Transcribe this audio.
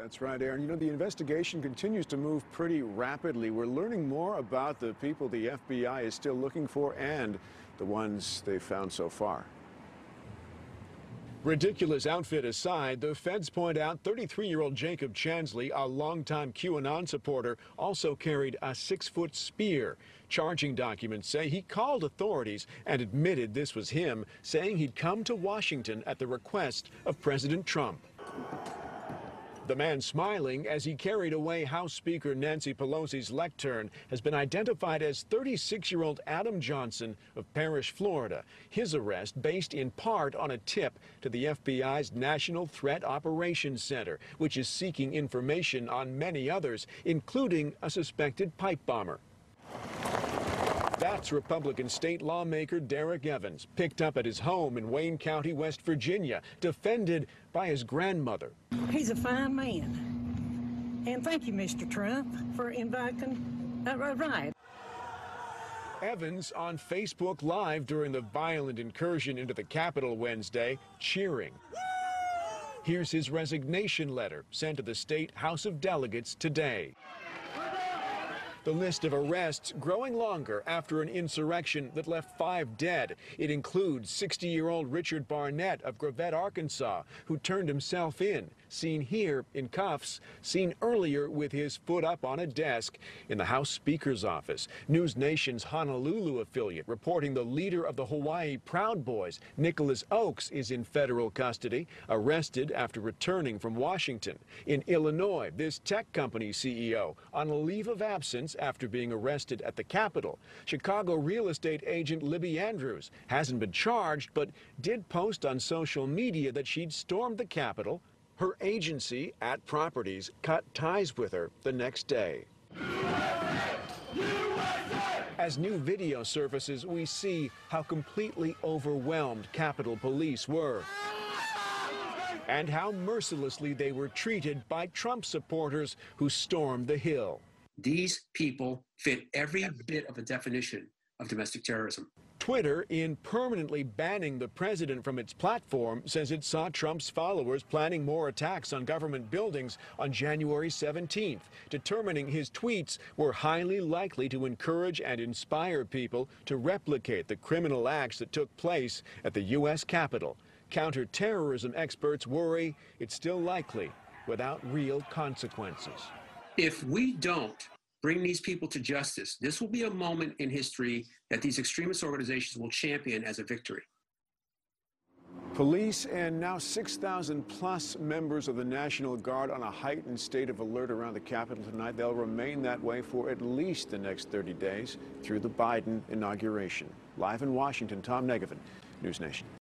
That's right, Aaron. You know, the investigation continues to move pretty rapidly. We're learning more about the people the FBI is still looking for and the ones they've found so far. Ridiculous outfit aside, the feds point out 33-year-old Jacob Chansley, a longtime QAnon supporter, also carried a 6-foot spear. Charging documents say he called authorities and admitted this was him, saying he'd come to Washington at the request of President Trump. The man smiling as he carried away House Speaker Nancy Pelosi's lectern has been identified as 36-year-old Adam Johnson of Parrish, Florida. His arrest based in part on a tip to the FBI's National Threat Operations Center, which is seeking information on many others, including a suspected pipe bomber. That's Republican state lawmaker Derek Evans, picked up at his home in Wayne County, West Virginia, defended by his grandmother. He's a fine man. And thank you, Mr. Trump, for inviting a ride. Evans on Facebook Live during the violent incursion into the Capitol Wednesday, cheering. Here's his resignation letter sent to the State House of Delegates today. The list of arrests growing longer after an insurrection that left 5 dead. It includes 60-year-old Richard Barnett of Gravette, Arkansas, who turned himself in, seen here in cuffs, seen earlier with his foot up on a desk in the House Speaker's office. News Nation's Honolulu affiliate reporting the leader of the Hawaii Proud Boys, Nicholas Oakes, is in federal custody, arrested after returning from Washington. In Illinois, this tech company CEO on a leave of absence after being arrested at the Capitol. Chicago real estate agent Libby Andrews hasn't been charged, but did post on social media that she'd stormed the Capitol. Her agency, At Properties, cut ties with her the next day. As new video surfaces, we see how completely overwhelmed Capitol Police were, and how mercilessly they were treated by Trump supporters who stormed the Hill. These people fit every bit of a definition of domestic terrorism. Twitter, in permanently banning the president from its platform, says it saw Trump's followers planning more attacks on government buildings on January 17th, determining his tweets were highly likely to encourage and inspire people to replicate the criminal acts that took place at the U.S. Capitol. Counterterrorism experts worry it's still likely without real consequences. If we don't bring these people to justice, this will be a moment in history that these extremist organizations will champion as a victory. Police and now 6,000 plus members of the National Guard on a heightened state of alert around the Capitol tonight. They'll remain that way for at least the next 30 days through the Biden inauguration. Live in Washington, Tom Negevin, News Nation.